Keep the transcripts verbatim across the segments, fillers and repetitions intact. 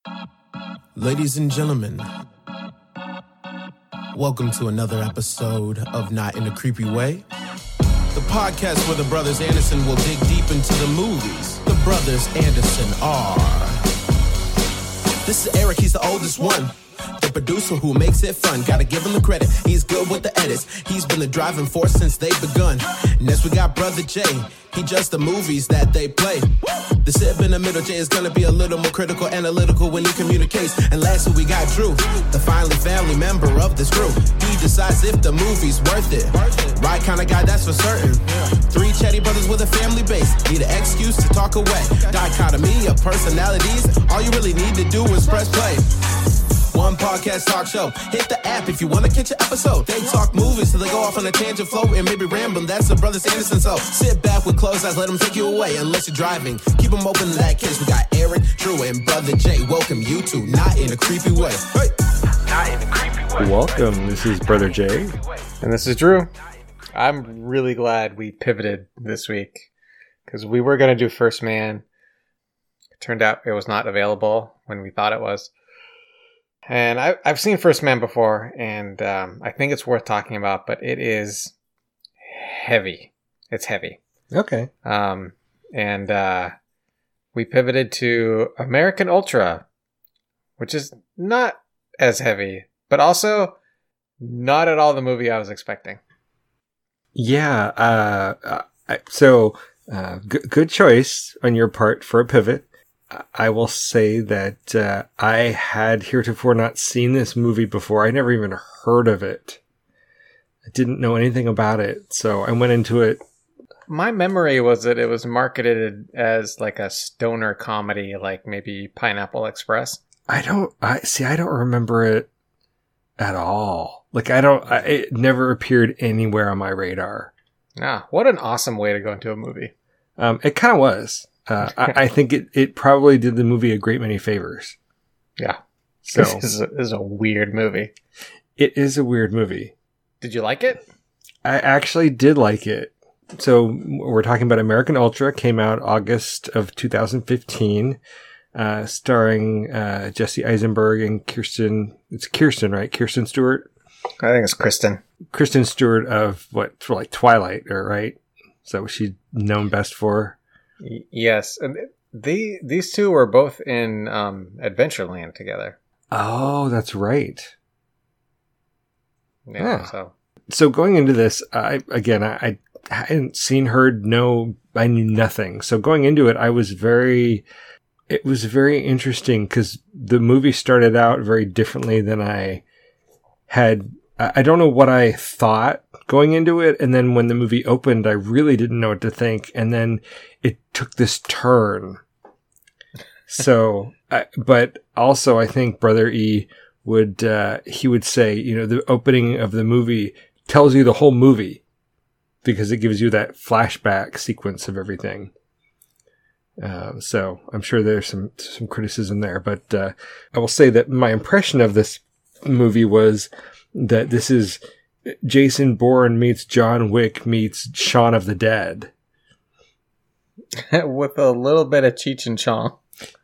Ladies and gentlemen, welcome to another episode of Not in a Creepy Way, the podcast where the brothers Anderson will dig deep into the movies. The brothers Anderson are... This is Eric, he's the oldest one. The producer who makes it fun, gotta give him the credit. He's good with the edits, he's been the driving force since they've begun. Next we got Brother Jay, he judged the movies that they play. The sip in the middle, Jay is gonna be a little more critical, analytical when he communicates. And lastly we got Drew, the finally family member of this crew. He decides if the movie's worth it. Right kind of guy, that's for certain. Three chatty brothers with a family base, need an excuse to talk away. Dichotomy of personalities, all you really need to do is press play. One podcast talk show. Hit the app if you want to catch an episode. They talk movies till they go off on a tangent flow and maybe rambling. That's the brothers Anderson. So sit back with closed eyes, let them take you away. Unless you're driving, keep them open in that case. We got Eric, Drew, and Brother Jay. Welcome you to Not in a Creepy Way. Hey. Not in a Creepy Way. Welcome. This is Brother Jay. And this is Drew. I'm really glad we pivoted this week because we were going to do First Man. It turned out it was not available when we thought it was. And I, I've seen First Man before, and um, I think it's worth talking about, but it is heavy. It's heavy. Okay. Um, and uh, we pivoted to American Ultra, which is not as heavy, but also not at all the movie I was expecting. Yeah. Uh, I, so uh, g- good choice on your part for a pivot. I will say that uh, I had heretofore not seen this movie before. I never even heard of it. I didn't know anything about it, so I went into it. My memory was that it was marketed as like a stoner comedy, like maybe Pineapple Express. I don't. I see. I don't remember it at all. Like I don't. I, it never appeared anywhere on my radar. Ah, what an awesome way to go into a movie. Um, it kind of was. Uh, I, I think it, it probably did the movie a great many favors. Yeah. So this is, a, this is a weird movie. It is a weird movie. Did you like it? I actually did like it. So we're talking about American Ultra. Came out August of two thousand fifteen, uh, starring uh, Jesse Eisenberg and Kirsten. It's Kirsten, right? Kirsten Stewart. I think it's Kristen. Kristen Stewart of what? For like Twilight, or right? Is that what she's known best for? Yes, and they these two were both in um, Adventureland together. Oh, that's right. Yeah. Huh. So, so going into this, I again, I, I hadn't seen, heard, no, I knew nothing. So going into it, I was very, it was very interesting because the movie started out very differently than I had. I don't know what I thought going into it. And then when the movie opened, I really didn't know what to think. And then it took this turn. So, I, but also I think Brother E would, uh, he would say, you know, the opening of the movie tells you the whole movie because it gives you that flashback sequence of everything. Uh, so I'm sure there's some, some criticism there, but, uh, I will say that my impression of this movie was that this is Jason Bourne meets John Wick meets Shaun of the Dead. with a little bit of Cheech and Chong.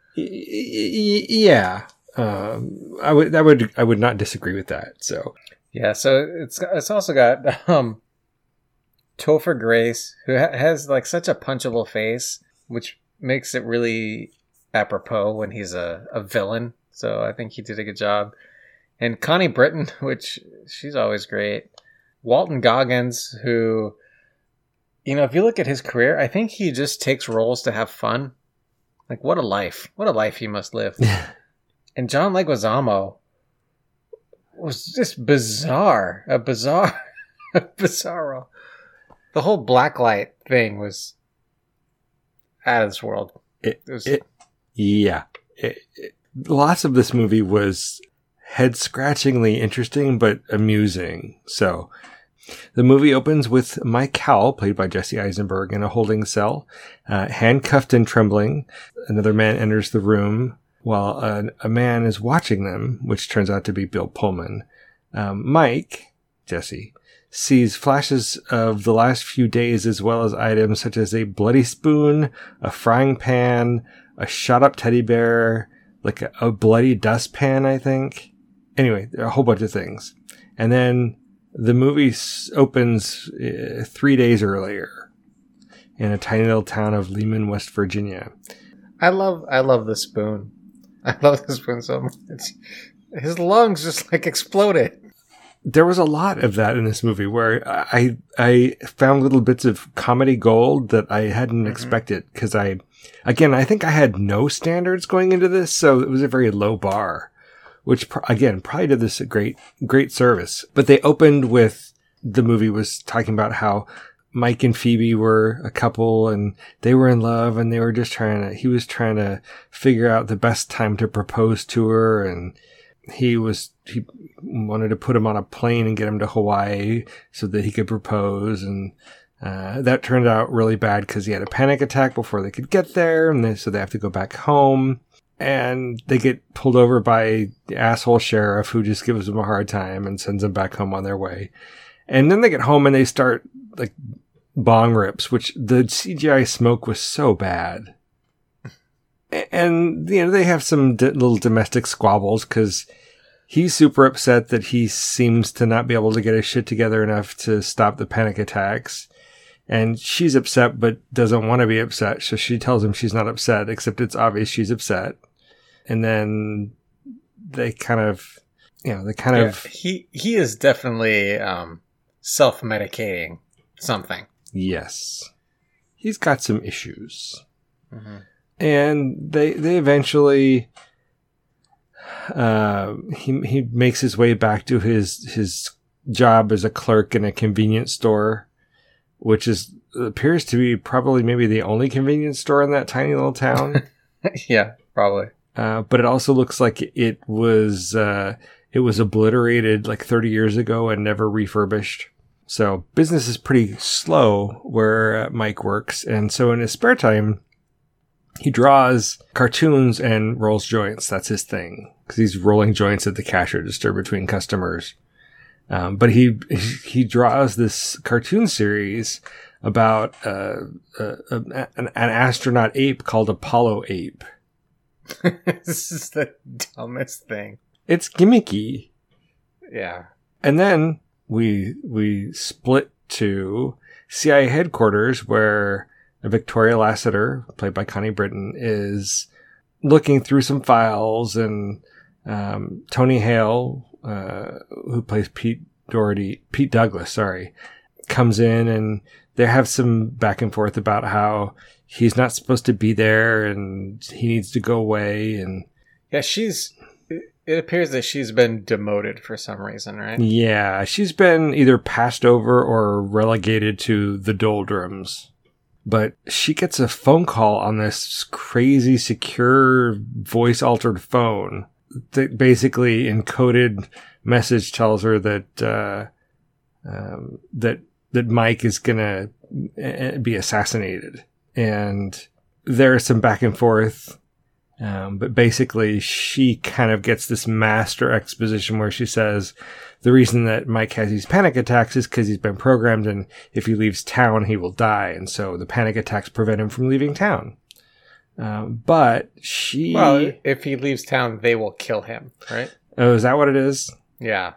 Yeah. Um, I would, I would, I would not disagree with that. So, yeah. So it's, it's also got, um, Topher Grace, who ha- has like such a punchable face, which makes it really apropos when he's a, a villain. So I think he did a good job. And Connie Britton, which she's always great. Walton Goggins, who, you know, if you look at his career, I think he just takes roles to have fun. Like, what a life. What a life he must live. And John Leguizamo was just bizarre. A bizarre, a bizarre role. The whole blacklight thing was out of this world. It, it was... it yeah. It, it, lots of this movie was head-scratchingly interesting, but amusing. So the movie opens with Mike Howell, played by Jesse Eisenberg, in a holding cell, uh, handcuffed and trembling. Another man enters the room while a, a man is watching them, which turns out to be Bill Pullman. Um, Mike, Jesse, sees flashes of the last few days as well as items such as a bloody spoon, a frying pan, a shot-up teddy bear, like a, a bloody dustpan, I think. Anyway, a whole bunch of things. And then the movie opens uh, three days earlier in a tiny little town of Lehman, West Virginia. I love I love the spoon. I love the spoon so much. His lungs just like exploded. There was a lot of that in this movie where I I found little bits of comedy gold that I hadn't mm-hmm. expected because I, again, I think I had no standards going into this, so it was a very low bar, which again probably did this a great great service. But they opened with the movie was talking about how Mike and Phoebe were a couple and they were in love and they were just trying to. He was trying to figure out the best time to propose to her and. He was, he wanted to put him on a plane and get him to Hawaii so that he could propose. And, uh, that turned out really bad because he had a panic attack before they could get there. And they, so they have to go back home and they get pulled over by the asshole sheriff who just gives them a hard time and sends them back home on their way. And then they get home and they start like bong rips, which the C G I smoke was so bad. And, you know, they have some d- little domestic squabbles because he's super upset that he seems to not be able to get his shit together enough to stop the panic attacks. And she's upset but doesn't want to be upset. So she tells him she's not upset, except it's obvious she's upset. And then they kind of, you know, they kind yeah, of... He, he is definitely um, self-medicating something. Yes. He's got some issues. Mm-hmm. And they they eventually uh, he he makes his way back to his his job as a clerk in a convenience store, which is appears to be probably maybe the only convenience store in that tiny little town. Yeah, probably. Uh, but it also looks like it was uh, it was obliterated like thirty years ago and never refurbished. So business is pretty slow where uh, Mike works, and so in his spare time. He draws cartoons and rolls joints. That's his thing. Because he's rolling joints at the cash register between customers. Um, but he he draws this cartoon series about uh, uh, an, an astronaut ape called Apollo Ape. This is the dumbest thing. It's gimmicky. Yeah. And then we we split to C I A headquarters where... Victoria Lassiter, played by Connie Britton, is looking through some files, and um, Tony Hale, uh, who plays Pete Doherty, Pete Douglas, sorry, comes in, and they have some back and forth about how he's not supposed to be there, and he needs to go away, and yeah, she's. It appears that she's been demoted for some reason, right? Yeah, she's been either passed over or relegated to the doldrums. But she gets a phone call on this crazy secure voice altered phone that basically encoded message tells her that, uh, um, that, that Mike is going to be assassinated. And there's some back and forth. Um, but basically she kind of gets this master exposition where she says the reason that Mike has these panic attacks is because he's been programmed and if he leaves town, he will die. And so the panic attacks prevent him from leaving town. Um, but she... Well, if he leaves town, they will kill him, right? Oh, is that what it is? Yeah.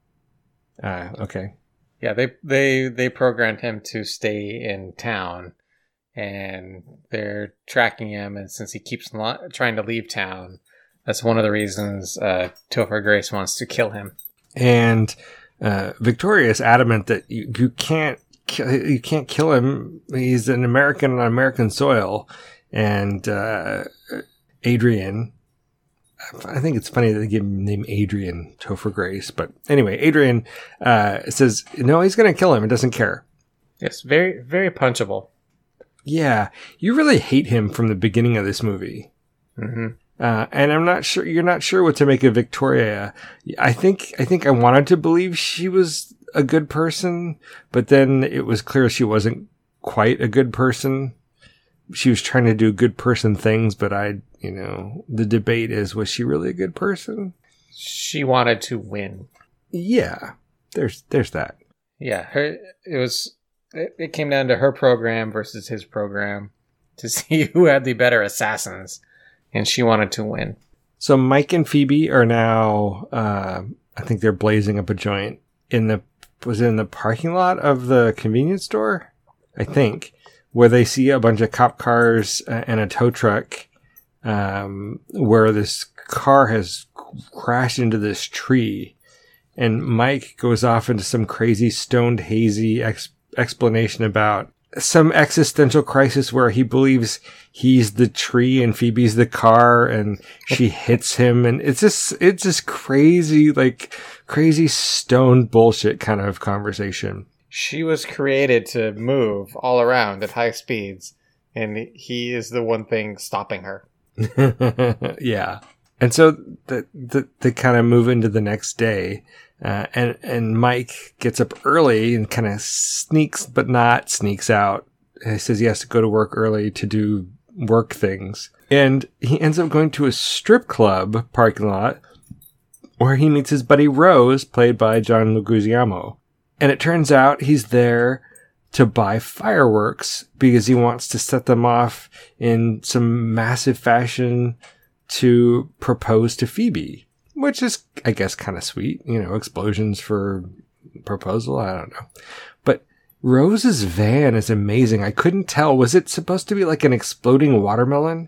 Ah, uh, okay. Yeah, they, they, they programmed him to stay in town. And they're tracking him, and since he keeps lo- trying to leave town, that's one of the reasons uh, Topher Grace wants to kill him. And uh, Victoria is adamant that you, you can't ki- you can't kill him. He's an American on American soil. And uh, Adrian, I think it's funny that they give him the name Adrian Topher Grace, but anyway, Adrian uh, says no, he's going to kill him. He doesn't care. Yes, very very punchable. Yeah, you really hate him from the beginning of this movie. Mm-hmm. Uh, and I'm not sure, you're not sure what to make of Victoria. I think, I think I wanted to believe she was a good person, but then it was clear she wasn't quite a good person. She was trying to do good person things, but I, you know, the debate is, was she really a good person? She wanted to win. Yeah, there's, there's that. Yeah, her, it was, it, it came down to her program versus his program to see who had the better assassins, and she wanted to win. So Mike and Phoebe are now, uh, I think they're blazing up a joint in the, was it in the parking lot of the convenience store? I think, where they see a bunch of cop cars and a tow truck, um, where this car has crashed into this tree. And Mike goes off into some crazy stoned hazy ex- explanation about some existential crisis where he believes he's the tree and Phoebe's the car and she hits him. And it's just, it's just crazy, like crazy stoned bullshit kind of conversation. She was created to move all around at high speeds, and he is the one thing stopping her. Yeah. And so the, the, they kind of move into the next day. Uh, and, and Mike gets up early and kind of sneaks, but not sneaks out. He says he has to go to work early to do work things. And he ends up going to a strip club parking lot where he meets his buddy Rose, played by John Leguizamo. And it turns out he's there to buy fireworks because he wants to set them off in some massive fashion to propose to Phoebe. Which is, I guess, kind of sweet. You know, explosions for proposal. I don't know. But Rose's van is amazing. I couldn't tell. Was it supposed to be like an exploding watermelon?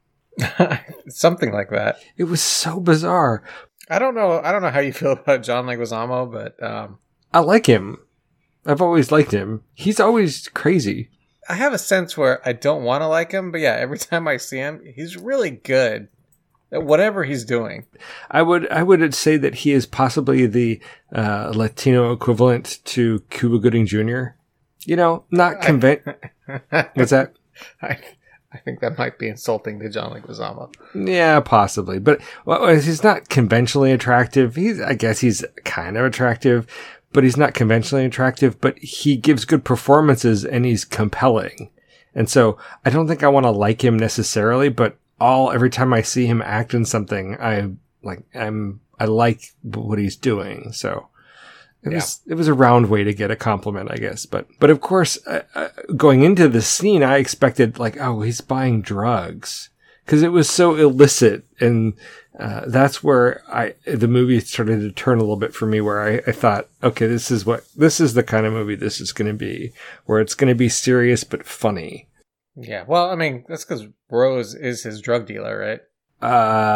Something like that. It was so bizarre. I don't know. I don't know how you feel about John Leguizamo, but um, I like him. I've always liked him. He's always crazy. I have a sense where I don't want to like him, but yeah, every time I see him, he's really good. Whatever he's doing. I would I would say that he is possibly the uh, Latino equivalent to Cuba Gooding Junior You know, not conven- What's that? I, I think that might be insulting to John Leguizamo. Yeah, possibly. But well, he's not conventionally attractive. He's I guess he's kind of attractive, but he's not conventionally attractive. But he gives good performances and he's compelling. And so I don't think I want to like him necessarily, but all every time I see him act in something, I like I'm I like what he's doing. So it yeah. was it was a round way to get a compliment, I guess. But but of course, uh, uh, going into the scene, I expected like, oh, he's buying drugs because it was so illicit, and uh, that's where I the movie started to turn a little bit for me, where I, I thought, okay, this is what this is the kind of movie this is going to be, where it's going to be serious but funny. Yeah, well, I mean, that's because Rose is his drug dealer, right?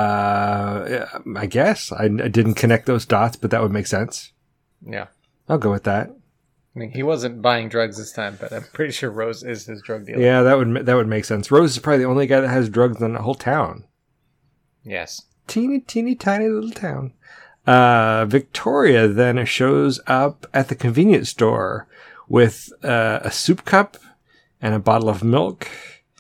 Uh, I guess. I, I didn't connect those dots, but that would make sense. Yeah. I'll go with that. I mean, he wasn't buying drugs this time, but I'm pretty sure Rose is his drug dealer. Yeah, that would that would make sense. Rose is probably the only guy that has drugs in the whole town. Yes. Teeny, teeny, tiny little town. Uh, Victoria then shows up at the convenience store with uh, a soup cup and a bottle of milk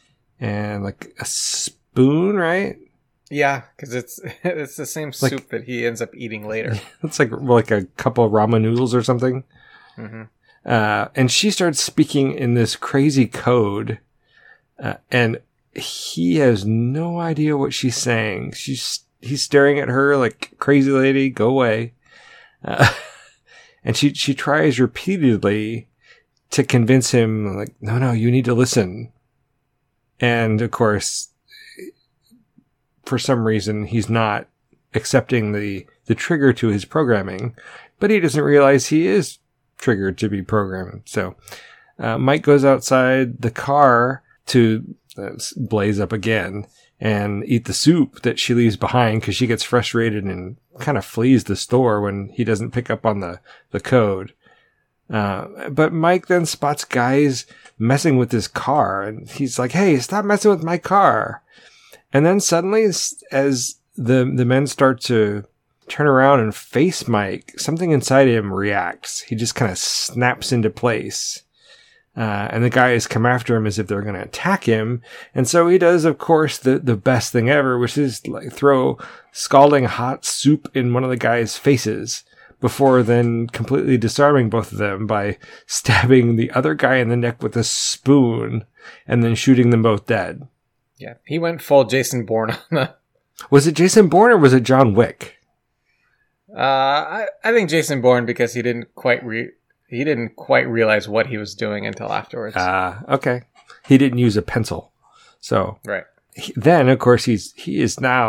and like a spoon, right? Yeah, because it's it's the same soup like, that he ends up eating later. It's like like a couple of ramen noodles or something. Mm-hmm. Uh, and she starts speaking in this crazy code, uh, and he has no idea what she's saying. She's he's staring at her like, crazy lady, go away. Uh, and she she tries repeatedly to convince him, like, no, no, you need to listen. And of course, for some reason, he's not accepting the, the trigger to his programming, but he doesn't realize he is triggered to be programmed. So uh, Mike goes outside the car to uh, blaze up again and eat the soup that she leaves behind because she gets frustrated and kind of flees the store when he doesn't pick up on the, the code. Uh, but Mike then spots guys messing with his car, and he's like, hey, stop messing with my car. And then suddenly, as the the men start to turn around and face Mike, something inside him reacts. He just kind of snaps into place. Uh, and the guys come after him as if they're going to attack him. And so he does, of course, the, the best thing ever, which is like throw scalding hot soup in one of the guys' faces, before then completely disarming both of them by stabbing the other guy in the neck with a spoon and then shooting them both dead. Yeah, he went full Jason Bourne on that. Was it Jason Bourne or was it John Wick? Uh, I, I think Jason Bourne, because he didn't quite re- he didn't quite realize what he was doing until afterwards. Ah, uh, okay. He didn't use a pencil. So right. He, then, of course, he's he is now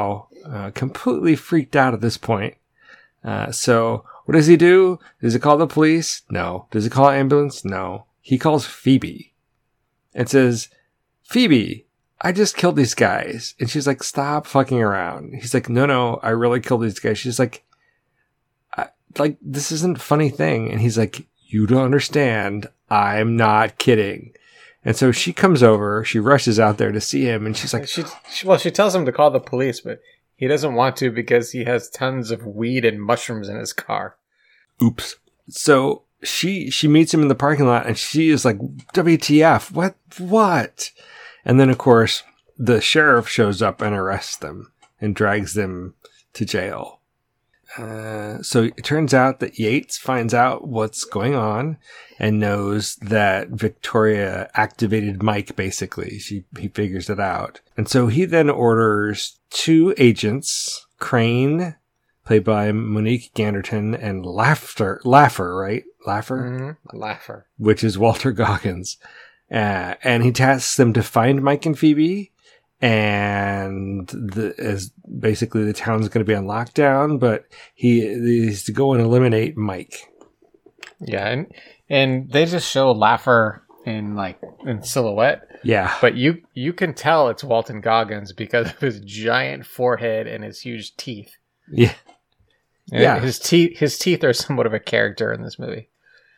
uh, completely freaked out at this point. Uh, so what does he do? Does he call the police? No. Does he call an ambulance? No. He calls Phoebe and says, Phoebe, I just killed these guys. And she's like, stop fucking around. He's like, no, no, I really killed these guys. She's like, I, like, this isn't a funny thing. And he's like, you don't understand. I'm not kidding. And so she comes over, she rushes out there to see him, and she's like, she, she, well, she tells him to call the police, but he doesn't want to because he has tons of weed and mushrooms in his car. Oops. So she she meets him in the parking lot, and she is like, W T F? What? What? And then, of course, the sheriff shows up and arrests them and drags them to jail. Uh, so it turns out that Yates finds out what's going on and knows that Victoria activated Mike, basically. She, he figures it out. And so he then orders two agents, Crane, played by Monique Ganderton, and Laffer, Laffer, right? Laffer? Mm-hmm. Laffer. Which is Walter Goggins. Uh, and he tasks them to find Mike and Phoebe. And the, as basically the town's going to be on lockdown, but he is to go and eliminate Mike. Yeah, and and they just show Laffer in like in silhouette. Yeah, but you you can tell it's Walton Goggins because of his giant forehead and his huge teeth. Yeah, and yeah. His teeth his teeth are somewhat of a character in this movie.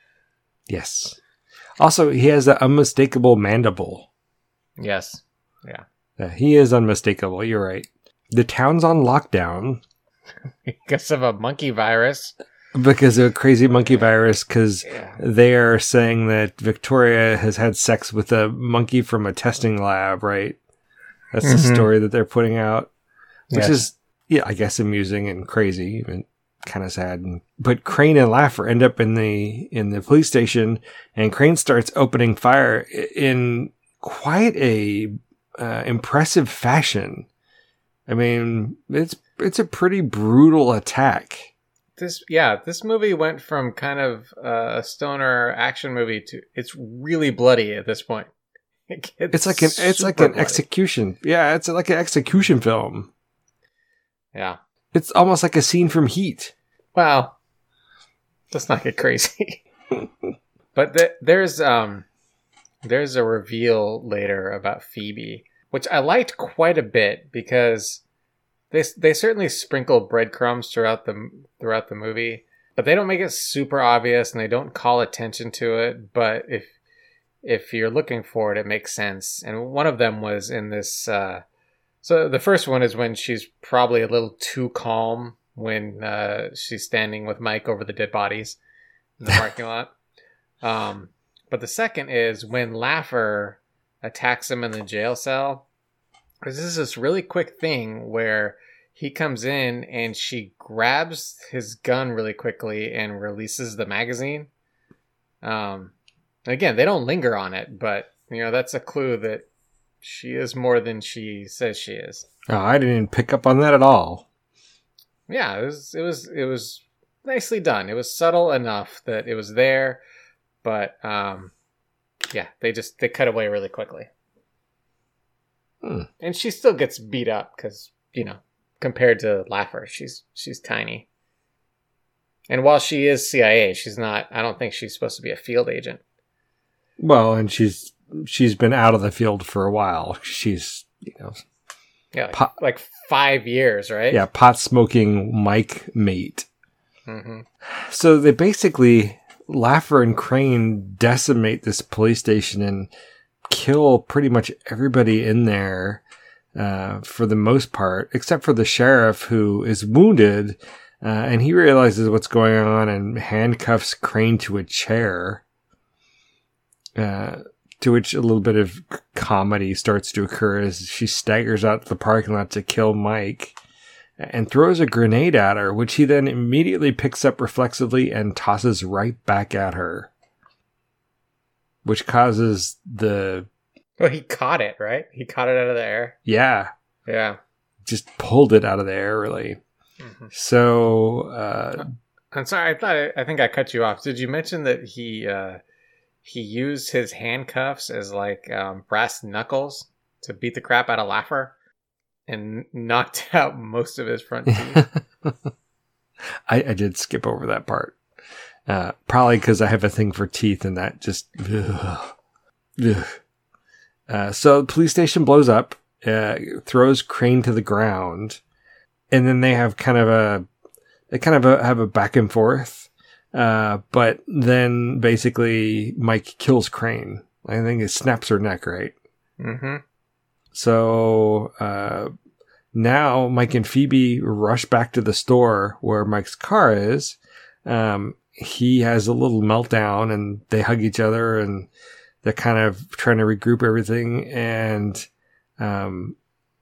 Yes. Also, he has an unmistakable mandible. Yes. Yeah. Uh, he is unmistakable. You're right. The town's on lockdown because of a monkey virus. Because of a crazy monkey virus. Because yeah. they are saying that Victoria has had sex with a monkey from a testing lab. Right. That's mm-hmm. the story that they're putting out, which yes. is, yeah, I guess amusing and crazy and kind of sad. But Crane and Laffer end up in the in the police station, and Crane starts opening fire in quite a Uh, impressive fashion. I mean, it's it's a pretty brutal attack. This yeah, this movie went from kind of uh, a stoner action movie to it's really bloody at this point. It it's like an it's like an bloody. execution. Yeah, it's like an execution film. Yeah, it's almost like a scene from Heat. Wow, let's not get crazy. But th- there's um. There's a reveal later about Phoebe, which I liked quite a bit because they they certainly sprinkle breadcrumbs throughout the throughout the movie, but they don't make it super obvious and they don't call attention to it. But if if you're looking for it, it makes sense. And one of them was in this. Uh, so the first one is when she's probably a little too calm when uh, she's standing with Mike over the dead bodies in the parking lot. Um, But the second is when Laffer attacks him in the jail cell. Because this is this really quick thing where he comes in and she grabs his gun really quickly and releases the magazine. Um, again, they don't linger on it, but you know that's a clue that she is more than she says she is. Oh, I didn't pick up on that at all. Yeah, it was it was it was nicely done. It was subtle enough that it was there. But, um, yeah, they just, they cut away really quickly. Hmm. And she still gets beat up because, you know, compared to Laffer, she's, she's tiny. And while she is C I A, she's not, I don't think she's supposed to be a field agent. Well, and she's, she's been out of the field for a while. She's, you know. Yeah, like, pot, like five years, right? Yeah, pot smoking Mike mate. Mm-hmm. So they basically... Laffer and Crane decimate this police station and kill pretty much everybody in there uh, for the most part, except for the sheriff who is wounded uh, and he realizes what's going on and handcuffs Crane to a chair, uh, to which a little bit of comedy starts to occur as she staggers out to the parking lot to kill Mike. And throws a grenade at her, which he then immediately picks up reflexively and tosses right back at her. Which causes the... Well, he caught it, right? He caught it out of the air. Yeah. Yeah. Just pulled it out of the air, really. Mm-hmm. So... Uh, I'm sorry, I thought I, I think I cut you off. Did you mention that he uh, he used his handcuffs as like um, brass knuckles to beat the crap out of Laffer? and knocked out most of his front teeth. I, I did skip over that part. Uh, probably because I have a thing for teeth and that just... Ugh, ugh. Uh, so the police station blows up, uh, throws Crane to the ground, and then they have kind of a... They kind of a, have a back and forth. Uh, but then basically Mike kills Crane. I think it snaps her neck, right? Mm-hmm. So uh, now Mike and Phoebe rush back to the store where Mike's car is. Um, he has a little meltdown and they hug each other and they're kind of trying to regroup everything. And um,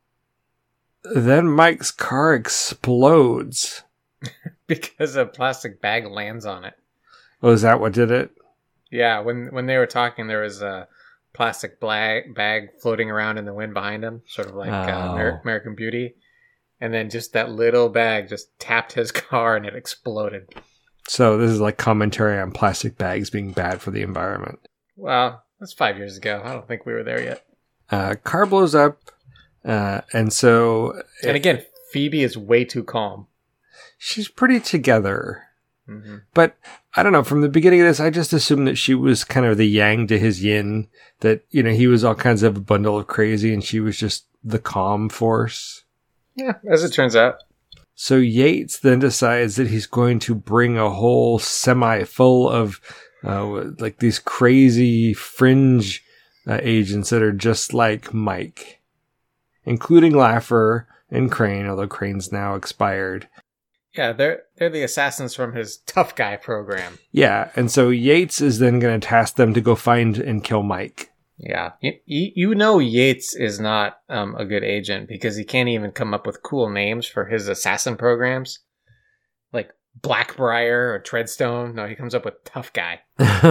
then Mike's car explodes. Because a plastic bag lands on it. Oh, is that what did it? Yeah, when when they were talking, there was a plastic bag, bag floating around in the wind behind him, sort of like Oh. uh, Amer- American Beauty. And then just that little bag just tapped his car and it exploded. So this is like commentary on plastic bags being bad for the environment. Well, that's five years ago. I don't think we were there yet. Uh, car blows up. Uh, and so... And again, Phoebe is way too calm. She's pretty together. Mm-hmm. But I don't know, from the beginning of this, I just assumed that she was kind of the yang to his yin, that, you know, he was all kinds of a bundle of crazy and she was just the calm force. Yeah, as it turns out. So Yates then decides that he's going to bring a whole semi full of uh, like these crazy fringe uh, agents that are just like Mike, including Laffer and Crane, although Crane's now expired. Yeah, they're they're the assassins from his tough guy program. Yeah, and so Yates is then going to task them to go find and kill Mike. Yeah, you, you know Yates is not um, a good agent because he can't even come up with cool names for his assassin programs. Like Blackbriar or Treadstone. No, he comes up with tough guy.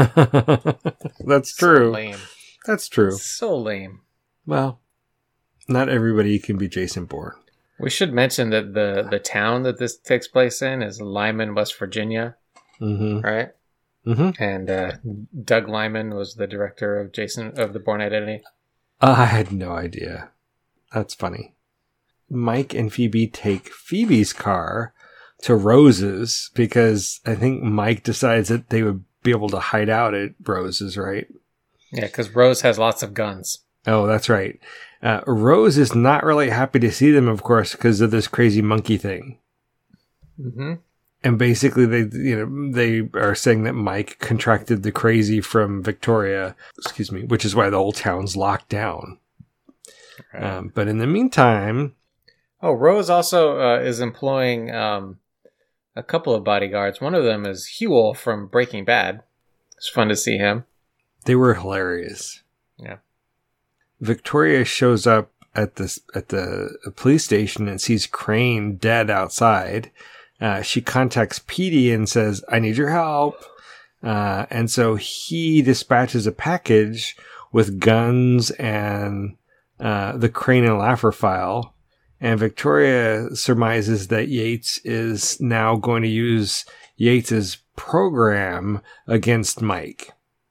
That's true. So lame. That's true. So lame. Well, not everybody can be Jason Bourne. We should mention that the, the town that this takes place in is Lyman, West Virginia, Mm-hmm. right? Mm-hmm. And uh, Doug Lyman was the director of Jason of the Bourne Identity. I had no idea. That's funny. Mike and Phoebe take Phoebe's car to Rose's because I think Mike decides that they would be able to hide out at Rose's, right? Yeah, because Rose has lots of guns. Oh, that's right. Uh, Rose is not really happy to see them, of course, because of this crazy monkey thing. Mm-hmm. And basically, they you know they are saying that Mike contracted the crazy from Victoria, excuse me, which is why the whole town's locked down. Right. Um, but in the meantime, Oh, Rose also uh, is employing um, a couple of bodyguards. One of them is Huel from Breaking Bad. It's fun to see him. they were hilarious. Yeah. Victoria shows up at this at the police station and sees Crane dead outside. Uh, she contacts Petey and says, "I need your help." Uh, and so he dispatches a package with guns and uh, the Crane and Laffer file. And Victoria surmises that Yates is now going to use Yates's program against Mike.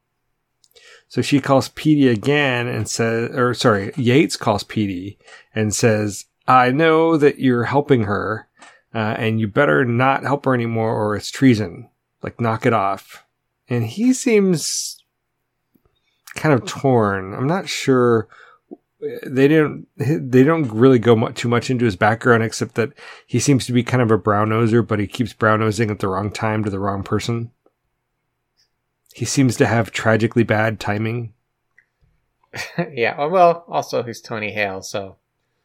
So she calls Petey again and says, or sorry, Yates calls Petey and says, "I know that you're helping her, uh, and you better not help her anymore or it's treason. Like, knock it off." And he seems kind of torn. I'm not sure. They don't, they don't really go much, too much into his background, except that he seems to be kind of a brown noser, but he keeps brown nosing at the wrong time to the wrong person. He seems to have tragically bad timing. Yeah, well, also he's Tony Hale, so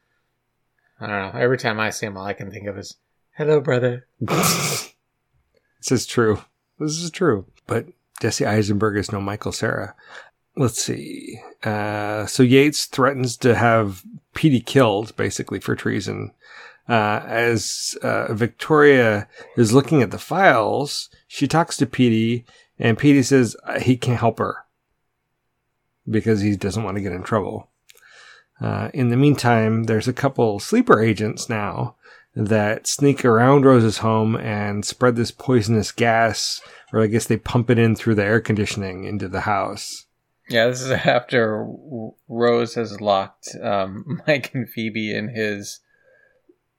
I don't know. Every time I see him, all I can think of is, "Hello, brother." This is true. This is true. But Jesse Eisenberg is no Michael Cera. Let's see. Uh, so Yates threatens to have Petey killed, basically, for treason. Uh, as uh, Victoria is looking at the files, she talks to Petey, and Petey says he can't help her because he doesn't want to get in trouble. Uh, in the meantime, there's a couple sleeper agents now that sneak around Rose's home and spread this poisonous gas, or I guess they pump it in through the air conditioning into the house. Yeah, this is after Rose has locked um, Mike and Phoebe in his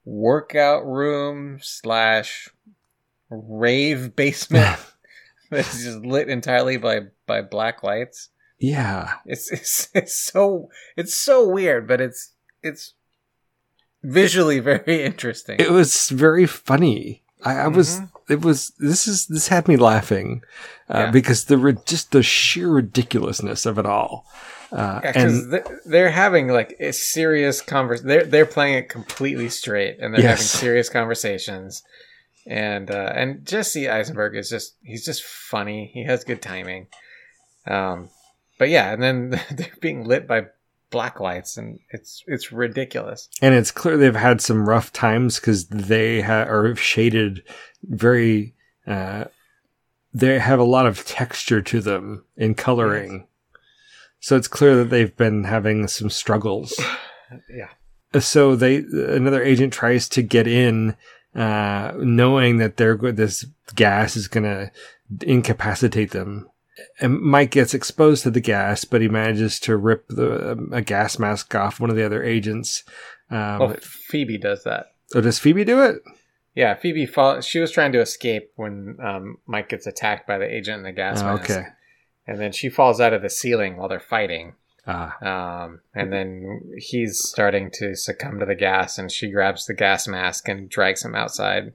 workout room slash rave basement that's just lit entirely by, by black lights. Yeah. It's, it's it's so it's so weird, but it's it's visually very interesting. It was very funny. I, I was mm-hmm. it was this is this had me laughing uh, yeah. because the just the sheer ridiculousness of it all. Uh, yeah, and they're, they're having like a serious conversation. They're they're playing it completely straight, and they're yes. having serious conversations. And uh, and Jesse Eisenberg is just he's just funny. He has good timing. Um, but yeah, and then they're being lit by black lights, and it's it's ridiculous. And it's clear they've had some rough times because they ha- are shaded very. Uh, they have a lot of texture to them in coloring. Yes. So it's clear that they've been having some struggles. Yeah. So they another agent tries to get in, uh, knowing that they're this gas is going to incapacitate them. And Mike gets exposed to the gas, but he manages to rip the a gas mask off one of the other agents. Um, well, Phoebe does that. Oh, does Phoebe do it? Yeah, Phoebe. Fall, she was trying to escape when um, Mike gets attacked by the agent in the gas oh, mask. Okay. And then she falls out of the ceiling while they're fighting. Ah. Um, and then he's starting to succumb to the gas, and she grabs the gas mask and drags him outside.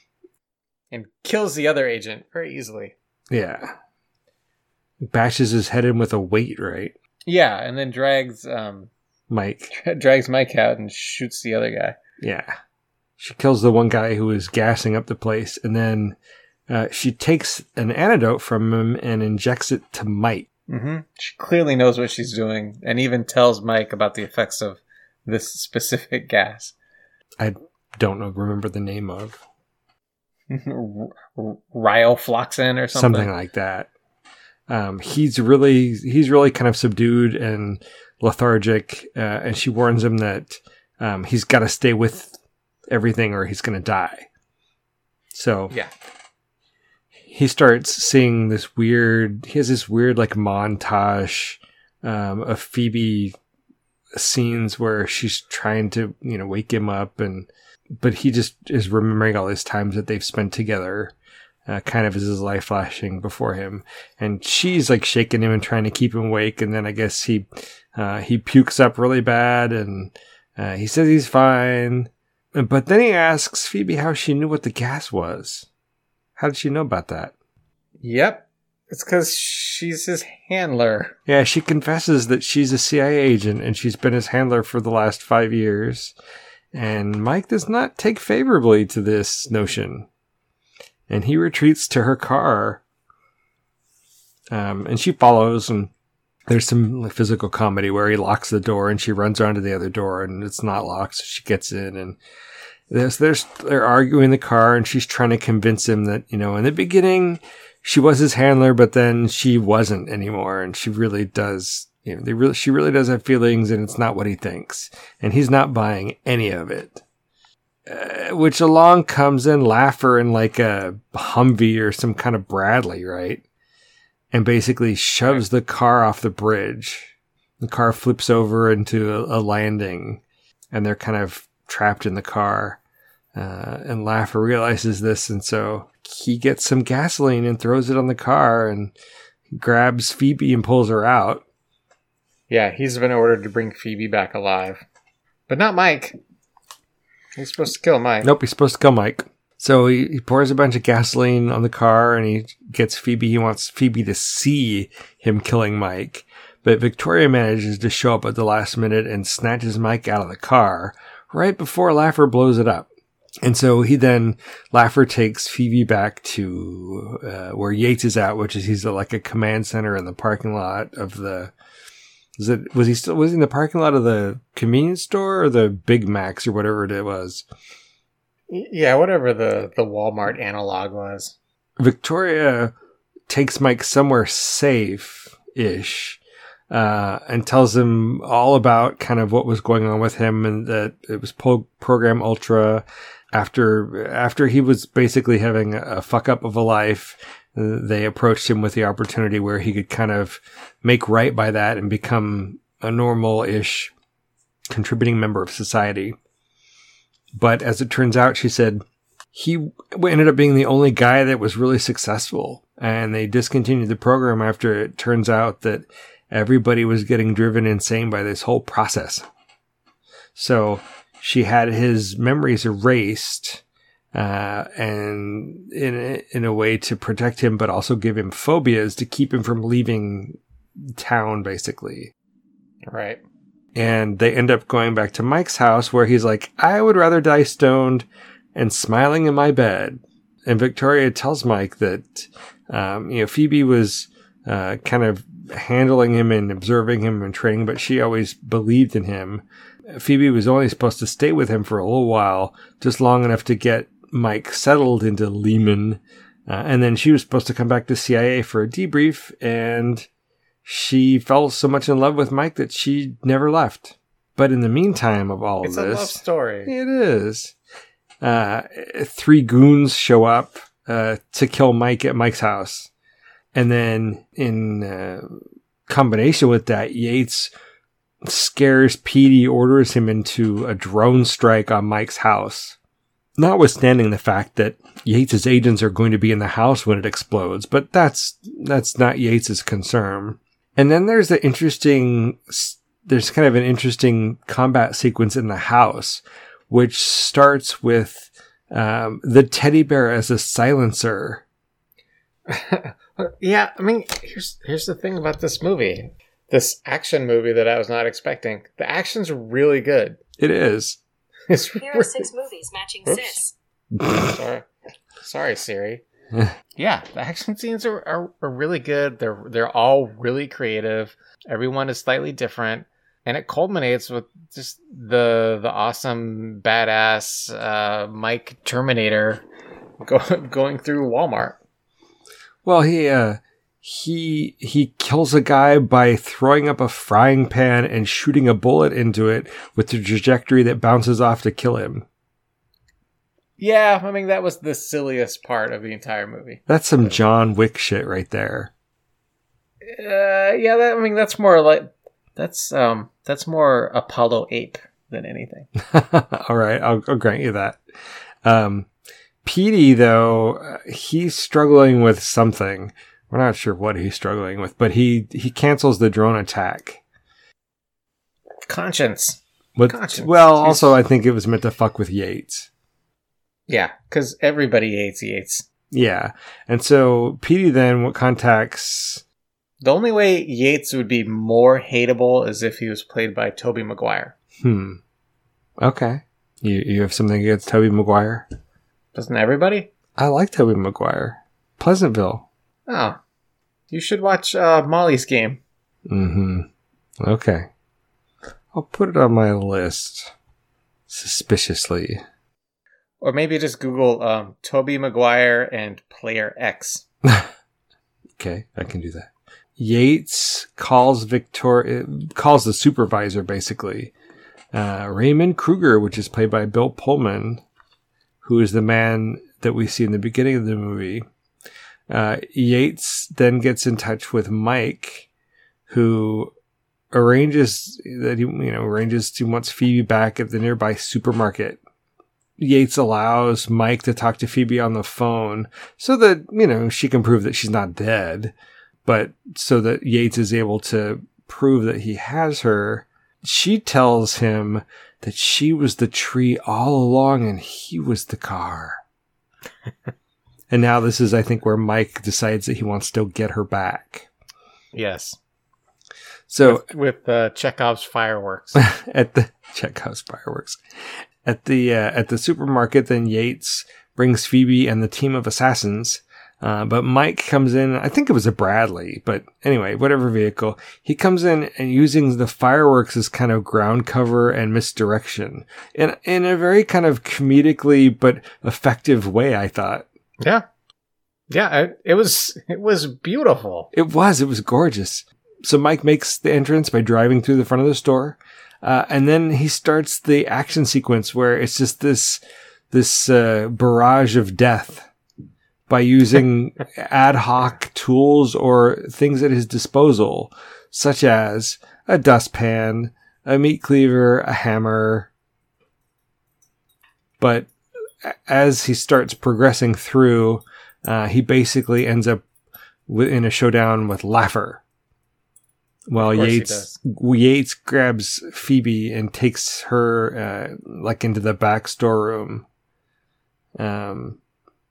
And kills the other agent very easily. Yeah. Bashes his head in with a weight, right? Yeah, and then drags um, Mike. drags Mike out and shoots the other guy. Yeah. She kills the one guy who is gassing up the place, and then Uh, she takes an antidote from him and injects it to Mike. Mm-hmm. She clearly knows what she's doing and even tells Mike about the effects of this specific gas. I don't know, remember the name of. Riofloxin or something. Something like that. Um, he's really, he's really kind of subdued and lethargic, uh, and she warns him that um, he's got to stay with everything or he's going to die. So yeah. He starts seeing this weird, he has this weird like montage um, of Phoebe scenes where she's trying to, you know, wake him up, and but he just is remembering all these times that they've spent together, uh, kind of as his life flashing before him. And she's like shaking him and trying to keep him awake. And then I guess he, uh, he pukes up really bad, and uh, he says he's fine. But then he asks Phoebe how she knew what the gas was. How did she know about that? Yep. It's because she's his handler. Yeah, she confesses that she's a C I A agent and she's been his handler for the last five years. And Mike does not take favorably to this notion. And he retreats to her car. Um, and she follows, and there's some physical comedy where he locks the door and she runs around to the other door and it's not locked, so she gets in, and There's, there's, they're arguing in the car, and she's trying to convince him that, you know, in the beginning, she was his handler, but then she wasn't anymore. And she really does, you know, they really, she really does have feelings, and it's not what he thinks. And he's not buying any of it. Uh, which along comes in Laffer in like a Humvee or some kind of Bradley, right? And basically shoves the car off the bridge. The car flips over into a, a landing, and they're kind of trapped in the car, uh, and Laffer realizes this, and so he gets some gasoline and throws it on the car and grabs Phoebe and pulls her out. Yeah, he's been ordered to bring Phoebe back alive, but not Mike. He's supposed to kill Mike. Nope, he's supposed to kill Mike. So he, he pours a bunch of gasoline on the car, and he gets Phoebe. He wants Phoebe to see him killing Mike, but Victoria manages to show up at the last minute and snatches Mike out of the car right before Laffer blows it up. And so he then, Laffer takes Phoebe back to uh, where Yates is at, which is he's at like a command center in the parking lot of the, is it, was he still, was he in the parking lot of the convenience store or the Big Macs or whatever it was? Yeah, whatever the, the Walmart analog was. Victoria takes Mike somewhere safe-ish. Uh, and tells him all about kind of what was going on with him, and that it was po- Program Ultra. After after he was basically having a fuck up of a life, uh, they approached him with the opportunity where he could kind of make right by that and become a normal-ish contributing member of society. But as it turns out, she said, he ended up being the only guy that was really successful. And they discontinued the program after it turns out that everybody was getting driven insane by this whole process. So she had his memories erased, uh, and in a, in a way to protect him, but also give him phobias to keep him from leaving town, basically. Right. And they end up going back to Mike's house where he's like, I would rather die stoned and smiling in my bed. And Victoria tells Mike that, um, you know, Phoebe was uh, kind of handling him and observing him and training, but she always believed in him. Phoebe was only supposed to stay with him for a little while, just long enough to get Mike settled into Lehman. Uh, and then she was supposed to come back to C I A for a debrief, and she fell so much in love with Mike that she never left. But in the meantime of all it's of this... It's a love story. It is. Uh, three goons show up uh, to kill Mike at Mike's house. And then in uh, combination with that, Yates scares Petey, orders him into a drone strike on Mike's house. Notwithstanding the fact that Yates's agents are going to be in the house when it explodes, but that's that's not Yates's concern. And then there's the interesting, there's kind of an interesting combat sequence in the house, which starts with um, the teddy bear as a silencer. Yeah, I mean, here's here's the thing about this movie. This action movie that I was not expecting. The action's really good. It is. It's Here really... are six movies matching Oops. sis. Sorry. Sorry, Siri. Yeah, the action scenes are, are, are really good. They're they're all really creative. Everyone is slightly different. And it culminates with just the the awesome, badass uh, Mike Terminator go, going through Walmart. Well, he uh, he he kills a guy by throwing up a frying pan and shooting a bullet into it with the trajectory that bounces off to kill him. Yeah, I mean, that was the silliest part of the entire movie. That's some John Wick shit right there. Uh, yeah, that, I mean, that's more like that's um that's more Apollo Ape than anything. All right, I'll, I'll grant you that. Um, Petey, though, he's struggling with something. We're not sure what he's struggling with, but he, he cancels the drone attack. Conscience. But, Conscience. Well, He's... also, I think it was meant to fuck with Yates. Yeah, because everybody hates Yates. Yeah. And so Petey then contacts... The only way Yates would be more hateable is if he was played by Tobey Maguire. Hmm. Okay. You you have something against Tobey Maguire? Doesn't everybody? I like Tobey Maguire. Pleasantville. Oh. You should watch uh, Molly's Game. Mm-hmm. Okay. I'll put it on my list. Suspiciously. Or maybe just Google um, Tobey Maguire and Player X. Okay, I can do that. Yates calls Victoria, calls the supervisor, basically. Uh, Raymond Kruger, which is played by Bill Pullman, who is the man that we see in the beginning of the movie. Uh, Yates then gets in touch with Mike, who arranges that he, you know, arranges to wants Phoebe back at the nearby supermarket. Yates allows Mike to talk to Phoebe on the phone so that, you know, she can prove that she's not dead, but so that Yates is able to prove that he has her. She tells him that she was the tree all along and he was the car. And now this is, I think, where Mike decides that he wants to get her back. Yes. So with, with uh, Chekhov's fireworks. at the Chekhov's fireworks. At the uh, at the supermarket, then Yates brings Phoebe and the team of assassins. Uh, but Mike comes in, I think it was a Bradley, but anyway, whatever vehicle. He comes in and using the fireworks as kind of ground cover and misdirection. In, in a very kind of comedically but effective way, I thought. Yeah. Yeah, it, it was it was beautiful. It was. It was gorgeous. So Mike makes the entrance by driving through the front of the store. Uh, and then he starts the action sequence where it's just this, this, uh, barrage of death by using ad hoc tools or things at his disposal, such as a dustpan, a meat cleaver, a hammer. But as he starts progressing through, uh, he basically ends up w- in a showdown with Laffer. While Yates Yates grabs Phoebe and takes her uh, like into the back storeroom. Um,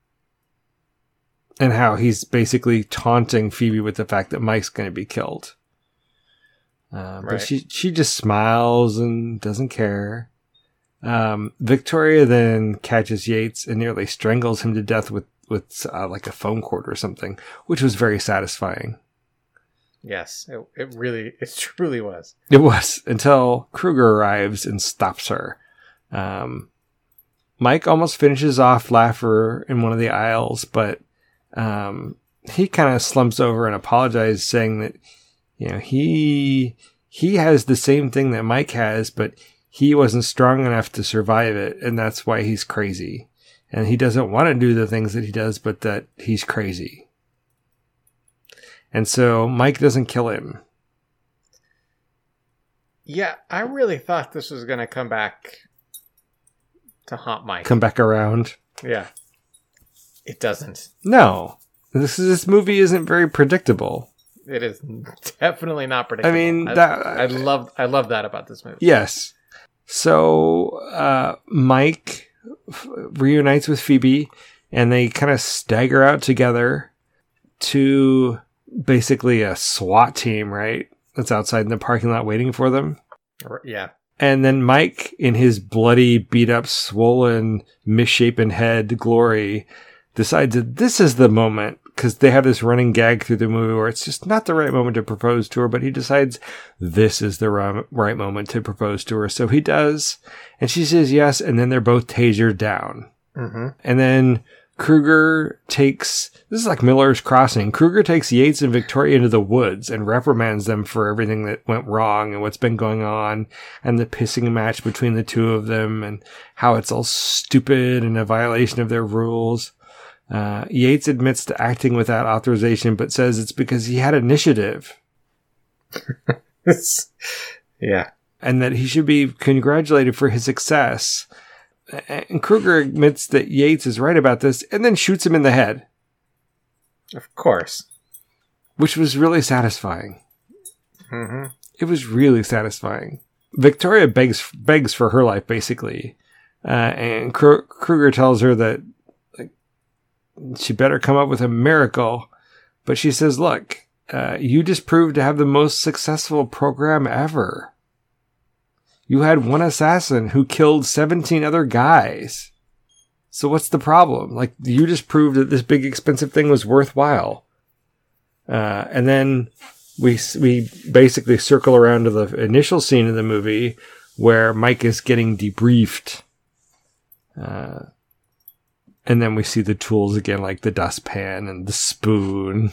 and how he's basically taunting Phoebe with the fact that Mike's going to be killed. Uh, but right. she she just smiles and doesn't care. Um, Victoria then catches Yates and nearly strangles him to death with with uh, like a phone cord or something, which was very satisfying. Yes, it, it really, it truly was. It was, until Kruger arrives and stops her. Um, Mike almost finishes off Laffer in one of the aisles, but um, he kind of slumps over and apologizes, saying that, you know, he he has the same thing that Mike has, but he wasn't strong enough to survive it, and that's why he's crazy. And he doesn't want to do the things that he does, but that he's crazy. And so Mike doesn't kill him. Yeah, I really thought this was going to come back to haunt Mike. Come back around. Yeah. It doesn't. No. This this movie isn't very predictable. It is definitely not predictable. I mean, I, that, I love I love that about this movie. Yes. So uh, Mike f- reunites with Phoebe, and they kind of stagger out together to basically a SWAT team, right? That's outside in the parking lot waiting for them. Yeah. And then Mike, in his bloody, beat up, swollen, misshapen head glory, decides that this is the moment, because they have this running gag through the movie where it's just not the right moment to propose to her, but he decides this is the right moment to propose to her. So he does, and she says yes, and then they're both tasered down. Mm-hmm. And then Kruger takes, this is like Miller's Crossing, Kruger takes Yates and Victoria into the woods and reprimands them for everything that went wrong and what's been going on, and the pissing match between the two of them, and how it's all stupid and a violation of their rules. Uh, Yates admits to acting without authorization, but says it's because he had initiative. Yeah. And that he should be congratulated for his success. And Kruger admits that Yates is right about this, and then shoots him in the head. Of course. Which was really satisfying. Mm-hmm. It was really satisfying. Victoria begs begs for her life, basically. Uh, and Kr- Kruger tells her that she better come up with a miracle. But she says, look, uh, you just proved to have the most successful program ever. You had one assassin who killed seventeen other guys. So what's the problem? Like, you just proved that this big expensive thing was worthwhile. Uh, and then we we basically circle around to the initial scene of the movie where Mike is getting debriefed. Uh, And then we see the tools again, like the dustpan and the spoon.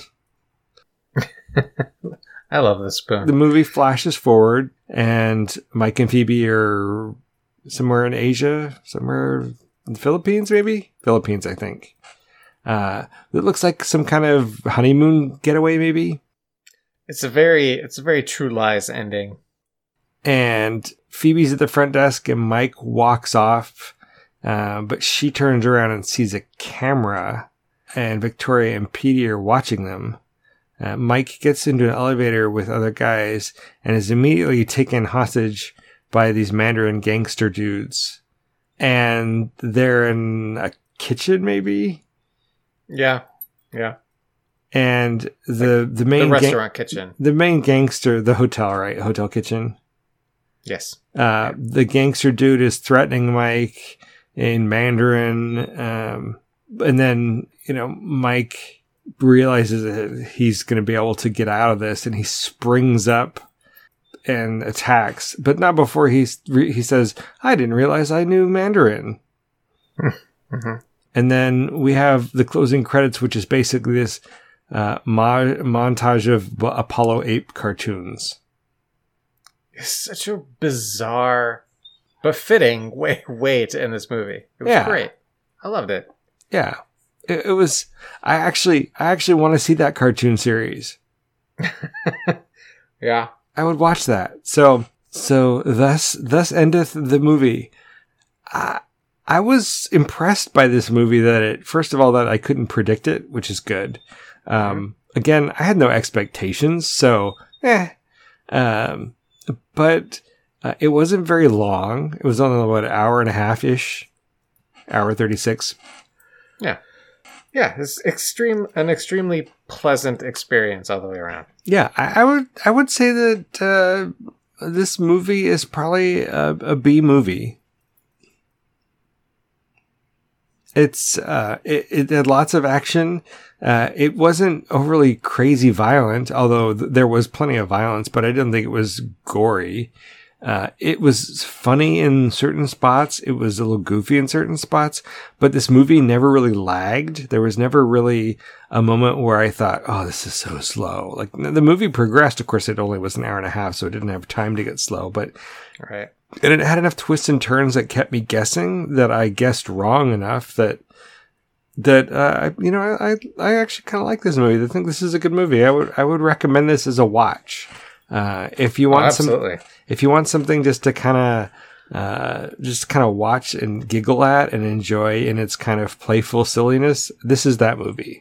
I love the spoon. The movie flashes forward, and Mike and Phoebe are somewhere in Asia, somewhere in the Philippines, maybe? Philippines, I think. Uh, it looks like some kind of honeymoon getaway, maybe? It's a very, it's a very True Lies ending. And Phoebe's at the front desk, and Mike walks off. Uh, but she turns around and sees a camera, and Victoria and Petey are watching them. Uh, Mike gets into an elevator with other guys and is immediately taken hostage by these Mandarin gangster dudes. And they're in a kitchen, maybe? Yeah, yeah. And the like the main the restaurant gang- kitchen, the main gangster, the hotel, right? Hotel kitchen. Yes. Uh, the gangster dude is threatening Mike in Mandarin, um, and then, you know, Mike realizes that he's going to be able to get out of this, and he springs up and attacks, but not before he he says, "I didn't realize I knew Mandarin." Mm-hmm. And then we have the closing credits, which is basically this uh, mo- montage of Apollo eight cartoons. It's such a bizarre but fitting way, way to end this movie. It was yeah. great. I loved it. Yeah. It, it was, I actually, I actually want to see that cartoon series. Yeah. I would watch that. So, so thus, thus endeth the movie. I, I was impressed by this movie that it, first of all, that I couldn't predict it, which is good. Um, again, I had no expectations, so, eh. Um, but uh, it wasn't very long. It was only, what, an hour and a half-ish? Hour thirty-six. Yeah. Yeah, it's extreme, an extremely pleasant experience all the way around. Yeah, I, I would I would say that uh, this movie is probably a, a B movie. It's uh, it, it had lots of action. Uh, it wasn't overly crazy violent, although th- there was plenty of violence, but I didn't think it was gory. Uh, it was funny in certain spots. It was a little goofy in certain spots, but this movie never really lagged. There was never really a moment where I thought, oh, this is so slow. Like the movie progressed. Of course, it only was an hour and a half, so it didn't have time to get slow, but right. And it had enough twists and turns that kept me guessing that I guessed wrong enough that, that, uh, you know, I, I, I actually kind of like this movie. I think this is a good movie. I would, I would recommend this as a watch. Uh, if you want oh, some, if you want something just to kind of, uh, just kind of watch and giggle at and enjoy in its kind of playful silliness, this is that movie.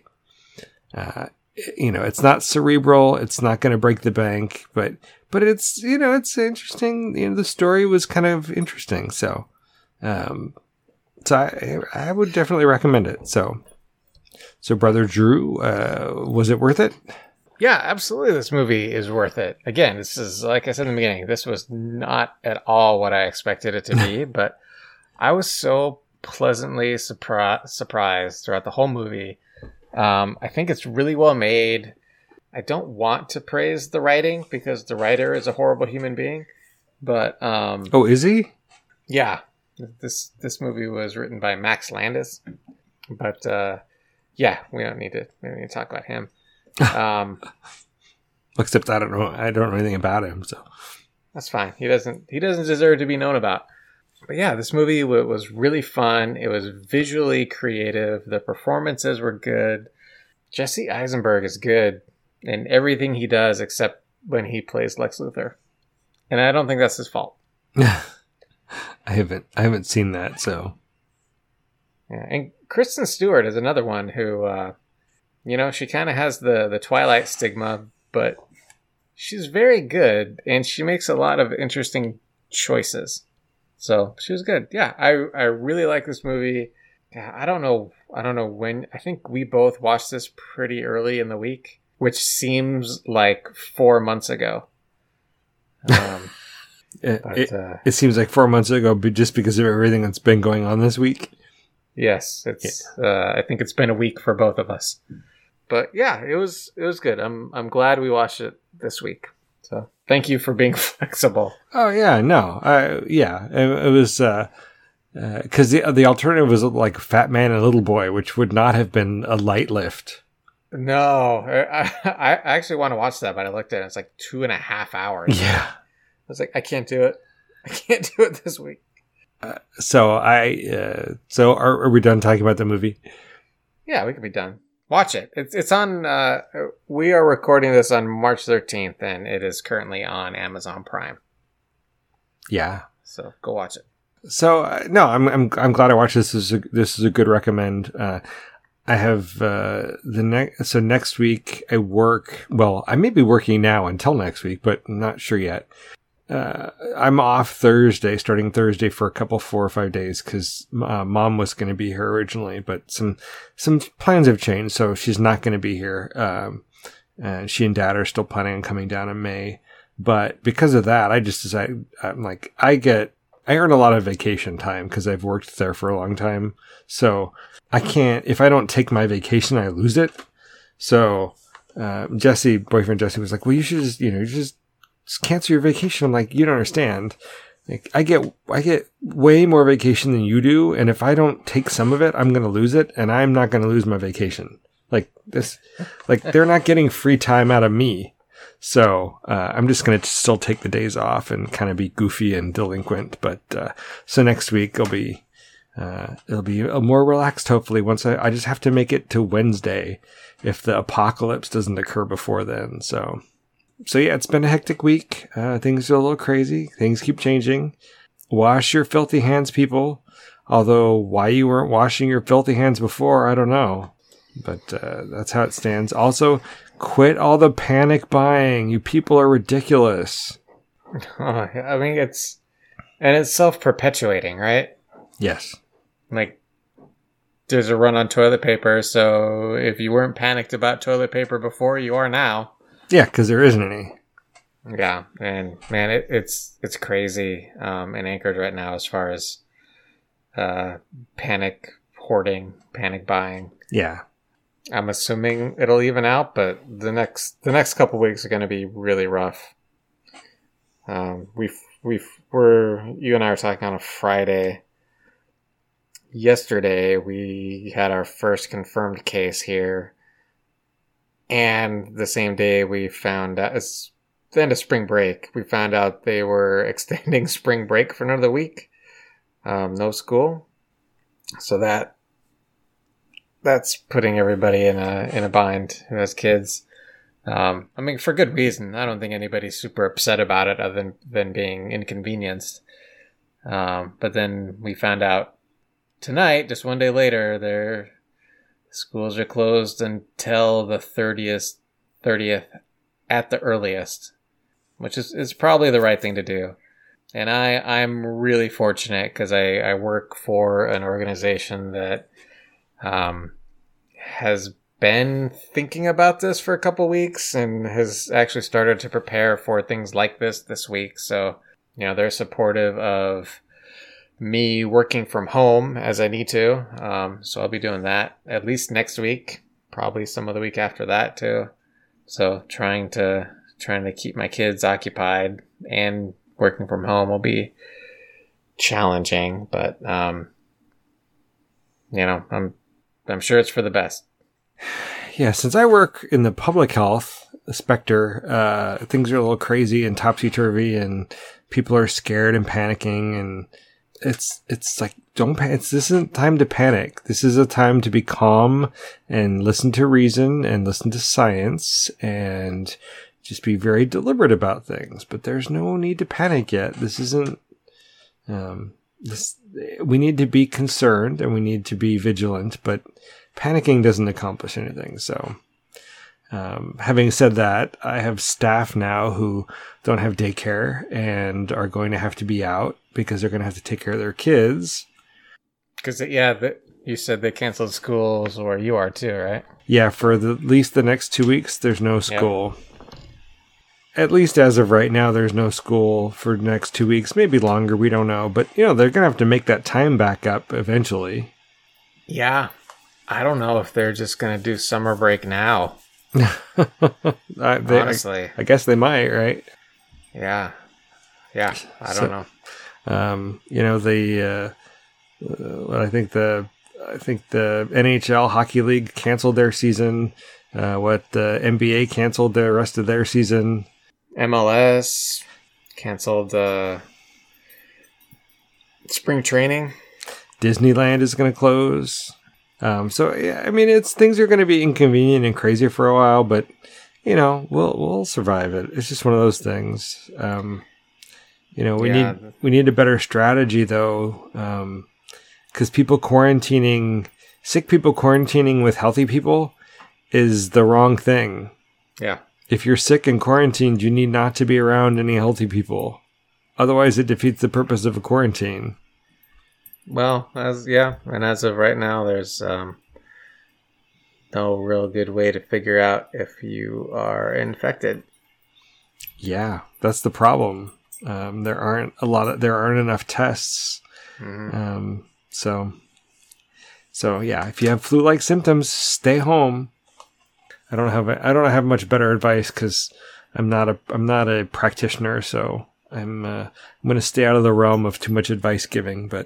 Uh, you know, it's not cerebral. It's not going to break the bank, but, but it's, you know, it's interesting. You know, the story was kind of interesting. So, um, so I, I would definitely recommend it. So, so Brother Drew, uh, was it worth it? Yeah, absolutely. This movie is worth it. Again, this is, like I said in the beginning, this was not at all what I expected it to be, but I was so pleasantly surpri- surprised throughout the whole movie. Um, I think it's really well made. I don't want to praise the writing because the writer is a horrible human being, but um, oh, is he? Yeah, this this movie was written by Max Landis, but uh, yeah, we don't need to we don't need to talk about him. Um, Except I don't know. I don't know anything about him, so that's fine. He doesn't. He doesn't deserve to be known about. But yeah, this movie w- was really fun. It was visually creative. The performances were good. Jesse Eisenberg is good in everything he does, except when he plays Lex Luthor, and I don't think that's his fault. I haven't. I haven't seen that. So yeah, and Kristen Stewart is another one who. Uh, You know, she kind of has the, the Twilight stigma, but she's very good, and she makes a lot of interesting choices. So she was good. Yeah, I I really like this movie. I don't know. I don't know when. I think we both watched this pretty early in the week, which seems like four months ago. Um, it, but, it, uh, it seems like four months ago, but just because of everything that's been going on this week. Yes, it's. Yeah. Uh, I think it's been a week for both of us. But yeah, it was it was good. I'm I'm glad we watched it this week. So thank you for being flexible. Oh yeah, no, I yeah, it, it was because uh, uh, the the alternative was like Fat Man and Little Boy, which would not have been a light lift. No, I, I actually want to watch that, but I looked at it. It's like two and a half hours. Yeah, I was like, I can't do it. I can't do it this week. Uh, so I uh, so are, are we done talking about the movie? Yeah, we can be done. Watch it. It's it's on. Uh, we are recording this on March thirteenth, and it is currently on Amazon Prime. Yeah. So go watch it. So uh, no, I'm I'm I'm glad I watched this. This is a, this is a good recommend. Uh, I have uh, the next. So next week I work. Well, I may be working now until next week, but I'm not sure yet. Uh, I'm off Thursday, starting Thursday for a couple, four or five days because uh, Mom was going to be here originally, but some some plans have changed, so she's not going to be here. Um, and she and Dad are still planning on coming down in May, but because of that, I just decided I'm like I get I earn a lot of vacation time because I've worked there for a long time, so I can't if I don't take my vacation, I lose it. So uh, Jesse, boyfriend Jesse, was like, "Well, you should just you know just." Just cancel your vacation." I'm like, you don't understand. Like, I get, I get way more vacation than you do. And if I don't take some of it, I'm going to lose it. And I'm not going to lose my vacation. Like this, like they're not getting free time out of me. So, uh, I'm just going to still take the days off and kind of be goofy and delinquent. But, uh, so next week it'll be, uh, it'll be a more relaxed, hopefully once I, I just have to make it to Wednesday if the apocalypse doesn't occur before then. So. So yeah, it's been a hectic week. Uh, things are a little crazy. Things keep changing. Wash your filthy hands, people. Although why you weren't washing your filthy hands before, I don't know. But uh, that's how it stands. Also, quit all the panic buying. You people are ridiculous. Oh, I mean, it's... And it's self-perpetuating, right? Yes. Like, there's a run on toilet paper, so if you weren't panicked about toilet paper before, you are now. Yeah, because there isn't any. Yeah, and man, it, it's it's crazy um, in Anchorage right now as far as uh, panic hoarding, panic buying. Yeah. I'm assuming it'll even out, but the next the next couple weeks are going to be really rough. Um, we've we've we're you and I were talking on a Friday. Yesterday we had our first confirmed case here, and the same day we found out it's the end of spring break. We found out they were extending spring break for another week. Um, no school, so that that's putting everybody in a in a bind who has kids. Um, I mean, for good reason. I don't think anybody's super upset about it other than, than being inconvenienced. Um, but then we found out tonight, just one day later, their schools are closed until the thirtieth, thirtieth at the earliest, which is, is probably the right thing to do. And I, I'm really fortunate because I, I work for an organization that um, has been thinking about this for a couple weeks and has actually started to prepare for things like this this week. So, you know, they're supportive of me working from home as I need to. Um, so I'll be doing that at least next week, probably some of the week after that too. So trying to trying to keep my kids occupied and working from home will be challenging, but um, you know, I'm I'm sure it's for the best. Yeah, since I work in the public health sector, uh, things are a little crazy and topsy-turvy, and people are scared and panicking, and it's it's like, don't panic. This isn't time to panic. This is a time to be calm and listen to reason and listen to science and just be very deliberate about things. But there's no need to panic yet. This isn't... Um, this. We need to be concerned and we need to be vigilant, but panicking doesn't accomplish anything. So, um, having said that, I have staff now who don't have daycare and are going to have to be out because they're going to have to take care of their kids. Because, yeah, the, you said they canceled schools, or you are too, right? Yeah, for the, at least the next two weeks, there's no school. Yep. At least as of right now, there's no school for the next two weeks. Maybe longer, we don't know. But, you know, they're going to have to make that time back up eventually. Yeah. I don't know if they're just going to do summer break now. I, they, Honestly. I, I guess they might, right? Yeah. Yeah. I don't so, know. Um, you know, the, uh, uh, I think the, I think the N H L Hockey League canceled their season. Uh, what the N B A canceled the rest of their season. M L S canceled uh, spring training. Disneyland is going to close. Um, so yeah, I mean, it's things are going to be inconvenient and crazy for a while, but you know, we'll we'll survive it. It's just one of those things. Um, you know, we yeah. need we need a better strategy though, because um, people quarantining, sick people quarantining with healthy people is the wrong thing. Yeah. If you're sick and quarantined, you need not to be around any healthy people. Otherwise, it defeats the purpose of a quarantine. Well, as yeah, and as of right now, there's um, no real good way to figure out if you are infected. Yeah, that's the problem. Um, there aren't a lot of there aren't enough tests. Mm-hmm. Um, so, so yeah, if you have flu-like symptoms, stay home. I don't have a, I don't have much better advice because I'm not a I'm not a practitioner, so I'm uh, I'm going to stay out of the realm of too much advice giving. But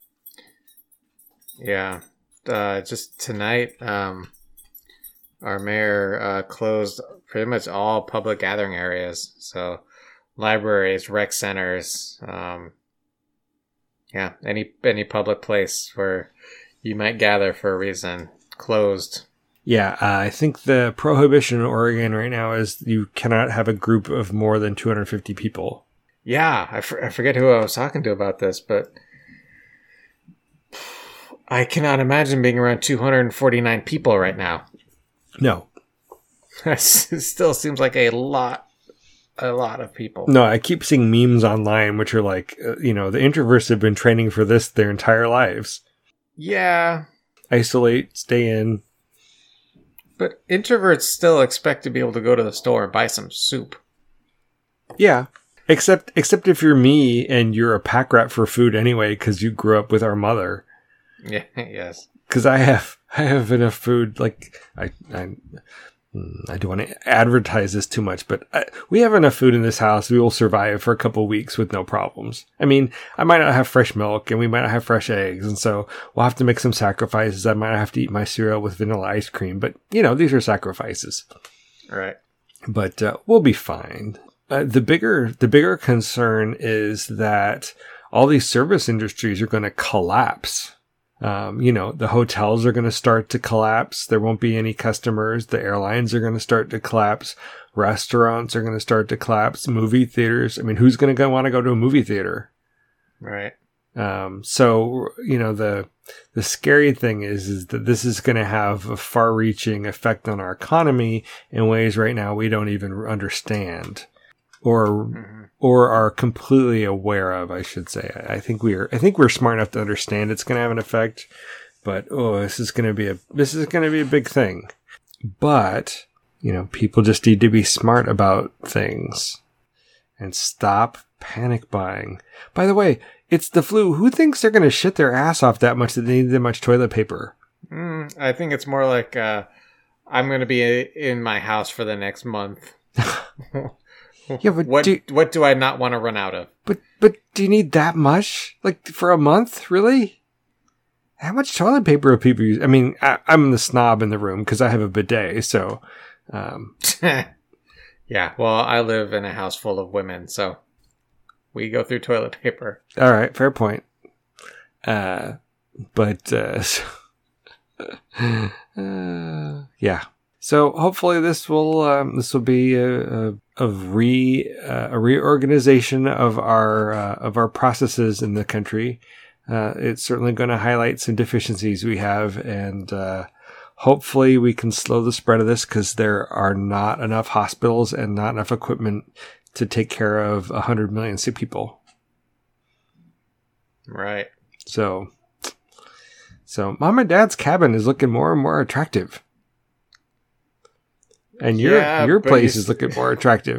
yeah, uh, just tonight, um, our mayor uh, closed pretty much all public gathering areas, so libraries, rec centers, um, yeah, any any public place where you might gather for a reason closed. Yeah, uh, I think the prohibition in Oregon right now is you cannot have a group of more than two hundred fifty people. Yeah, I, f- I forget who I was talking to about this, but I cannot imagine being around two hundred forty-nine people right now. No. It still seems like a lot, a lot of people. No, I keep seeing memes online, which are like, uh, you know, the introverts have been training for this their entire lives. Yeah. Isolate, stay in. But introverts still expect to be able to go to the store and buy some soup. Yeah. Except except if you're me and you're a pack rat for food anyway because you grew up with our mother. Yeah, yes. Because I have I have enough food. Like, I I, I don't want to advertise this too much, but I, we have enough food in this house. We will survive for a couple of weeks with no problems. I mean, I might not have fresh milk and we might not have fresh eggs. And so we'll have to make some sacrifices. I might not have to eat my cereal with vanilla ice cream. But, you know, these are sacrifices. Right. But uh, we'll be fine. Uh, the bigger the bigger concern is that all these service industries are going to collapse. Um, you know, the hotels are going to start to collapse. There won't be any customers. The airlines are going to start to collapse. Restaurants are going to start to collapse. Movie theaters. I mean, who's going to want to go to a movie theater? Right. Um, so, you know, the the scary thing is, is that this is going to have a far-reaching effect on our economy in ways right now we don't even understand. Or, mm-hmm. or are completely aware of, I should say. I think we're, I think we're smart enough to understand it's going to have an effect, but oh, this is going to be a, this is going to be a big thing. But, you know, people just need to be smart about things and stop panic buying. By the way, it's the flu. Who thinks they're going to shit their ass off that much that they need that much toilet paper? Mm, I think it's more like, uh, I'm going to be in my house for the next month. Yeah, but what do, what do I not want to run out of? But but do you need that much? Like for a month, really? How much toilet paper are people use? I mean, I, I'm the snob in the room because I have a bidet, so. Um. Yeah, well, I live in a house full of women, so we go through toilet paper. All right, fair point. Uh, but uh, uh yeah. So hopefully this will um, this will be a, a, a re uh, a reorganization of our uh, of our processes in the country. Uh, it's certainly going to highlight some deficiencies we have, and uh, hopefully we can slow the spread of this because there are not enough hospitals and not enough equipment to take care of a hundred million sick people. Right. So, so mom and dad's cabin is looking more and more attractive. And your yeah, your place is looking more attractive.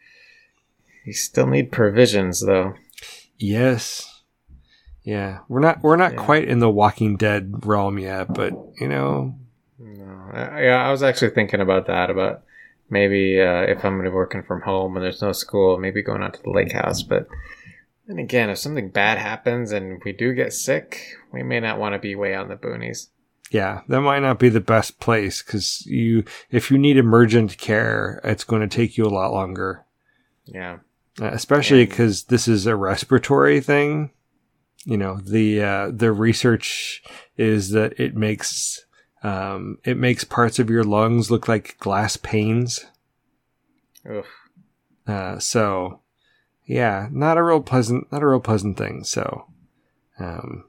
You still need provisions, though. Yes, yeah. We're not we're not yeah. quite in the Walking Dead realm yet, but you know. No, I, yeah, I was actually thinking about that. About maybe uh, if I'm going to be working from home and there's no school, maybe going out to the lake house. But then again, if something bad happens and we do get sick, we may not want to be way out in the boonies. Yeah, that might not be the best place because you, if you need emergent care, it's going to take you a lot longer. Yeah. Uh, especially because this is a respiratory thing. You know, the, uh, the research is that it makes, um, it makes parts of your lungs look like glass panes. Ugh. Uh, so yeah, not a real pleasant, not a real pleasant thing. So, um,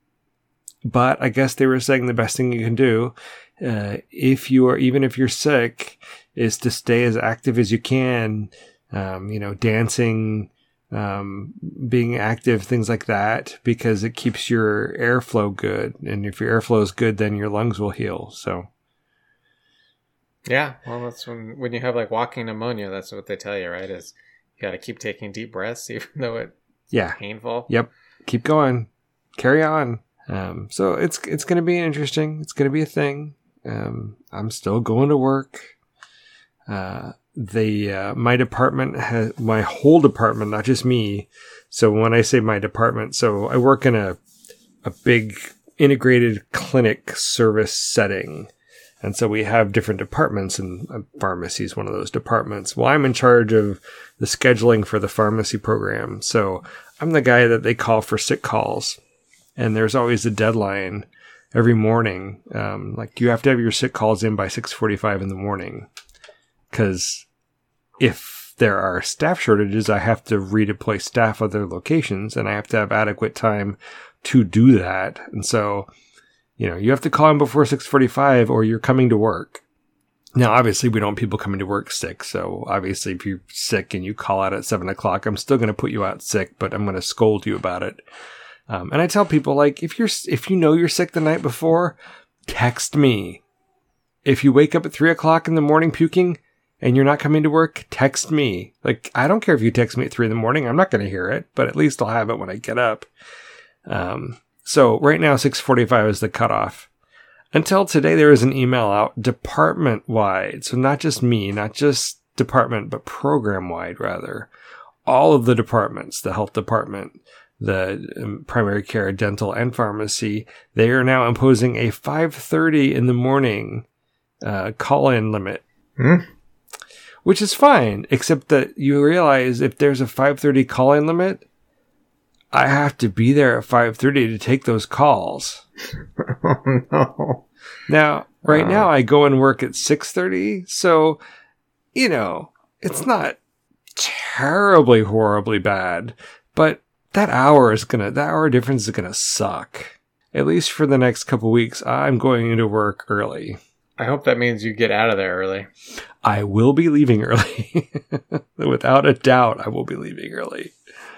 but I guess they were saying the best thing you can do, uh, if you are, even if you're sick, is to stay as active as you can. Um, you know, dancing, um, being active, things like that, because it keeps your airflow good. And if your airflow is good, then your lungs will heal. So. Yeah. Well, that's when, when you have like walking pneumonia, that's what they tell you, right? Is you got to keep taking deep breaths, even though it's yeah. painful. Yep. Keep going. Carry on. Um, so it's, it's going to be interesting. It's going to be a thing. Um, I'm still going to work. Uh, the, uh, my department has, my whole department, not just me. So when I say my department, so I work in a, a big integrated clinic service setting. And so we have different departments, and pharmacy is one of those departments. Well, I'm in charge of the scheduling for the pharmacy program. So I'm the guy that they call for sick calls. And there's always a deadline every morning. Um, like you have to have your sick calls in by six forty-five in the morning. Because if there are staff shortages, I have to redeploy staff other locations, and I have to have adequate time to do that. And so You know, you have to call in before six forty-five or you're coming to work. Now, obviously, we don't want people coming to work sick. So obviously, if you're sick and you call out at seven o'clock, I'm still going to put you out sick, but I'm going to scold you about it. Um, and I tell people, like, if you're, if you know you're sick the night before, text me. If you wake up at three o'clock in the morning puking and you're not coming to work, text me. Like, I don't care if you text me at three in the morning. I'm not going to hear it, but at least I'll have it when I get up. Um, so right now, six forty-five is the cutoff. Until today, there was an email out department-wide. So not just me, not just department, but program-wide, rather. All of the departments, the health department, the um, primary care, dental, and pharmacy, they are now imposing a five thirty in the morning uh, call-in limit. Hmm? Which is fine, except that you realize if there's a five thirty call-in limit, I have to be there at five thirty to take those calls. Oh, no. Now, right Uh. now, I go and work at six thirty, so, you know, it's not terribly, horribly bad, but that hour is gonna, that hour difference is gonna suck. At least for the next couple weeks, I'm going into work early. I hope that means you get out of there early. I will be leaving early. Without a doubt, I will be leaving early.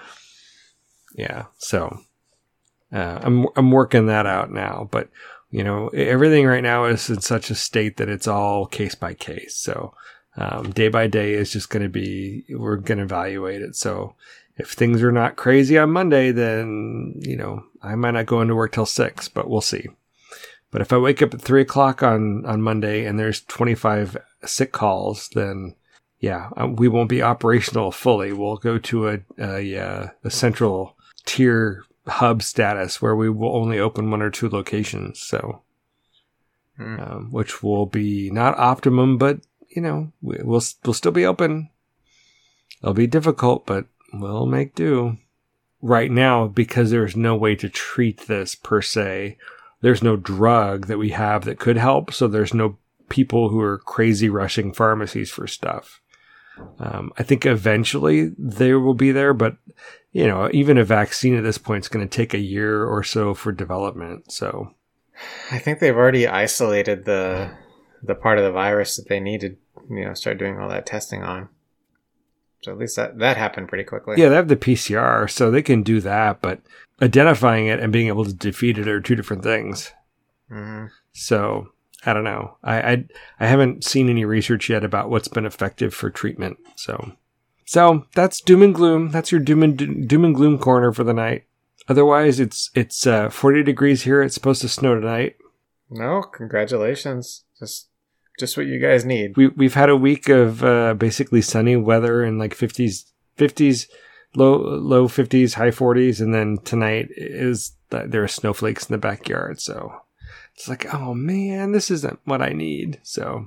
Yeah, so uh, I'm I'm working that out now. But, you know, everything right now is in such a state that it's all case by case. So um, day by day is just going to be, we're going to evaluate it. So if things are not crazy on Monday, then, you know, I might not go into work till six, but we'll see. But if I wake up at three o'clock on, on Monday and there's twenty-five sick calls, then yeah, we won't be operational fully. We'll go to a, a, a central tier hub status where we will only open one or two locations. So, mm. um, which will be not optimum, but you know, we, we'll, we'll still be open. It'll be difficult, but we'll make do. Right now, because there's no way to treat this per se, there's no drug that we have that could help. So there's no people who are crazy rushing pharmacies for stuff. Um, I think eventually they will be there, but you know, even a vaccine at this point is going to take a year or so for development. So I think they've already isolated the the part of the virus that they needed, you know, start doing all that testing on. So at least that, that happened pretty quickly. Yeah, they have the P C R, so they can do that, but identifying it and being able to defeat it are two different things. Mm-hmm. So I don't know. I, I I haven't seen any research yet about what's been effective for treatment. So so that's doom and gloom. That's your doom and doom and gloom corner for the night. Otherwise, it's it's uh, forty degrees here. It's supposed to snow tonight. No, congratulations. Just just what you guys need. We we've had a week of uh, basically sunny weather in like fifties, fifties, low low fifties, high forties, and then tonight is there are snowflakes in the backyard. So it's like, oh man, this isn't what I need. So,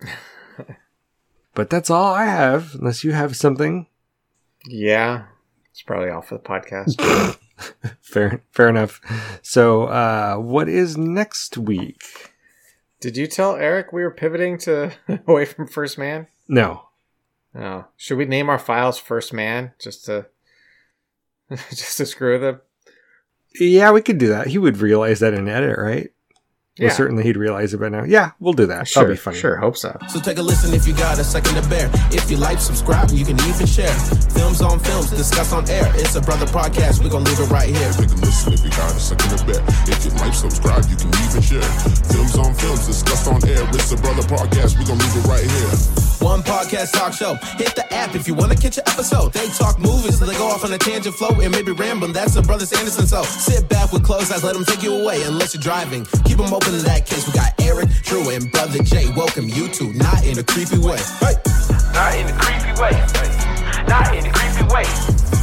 but that's all I have, unless you have something. Yeah, it's probably all for the podcast. fair, fair enough. So, uh, what is next week? Did you tell Eric we were pivoting to away from First Man? No. Oh, should we name our files First Man just to just to screw them? Yeah, we could do that. He would realize that in edit, right? Yeah. Well, certainly he'd realize it by now. Yeah, we'll do that. Sure, That'll be funny. Sure, hope so. So take a listen if you got a second to bear. If you like, subscribe, you can even share. Films on films, discuss on air. It's a brother podcast, we're gonna leave it right here. Take a listen if you got a second to bear. If you like, subscribe, you can even share. Films on films, discuss on air. It's a brother podcast, we're gonna leave it right here. One podcast talk show. Hit the app if you want to catch an episode. They talk movies, so they go off on a tangent flow and maybe rambling. That's the Brothers Anderson. So sit back with closed eyes, let them take you away. Unless you're driving, keep them open in that case. We got Eric, Drew, and Brother Jay. Welcome you to Not in a Creepy Way. Hey. Not in a creepy way. Not in a creepy way.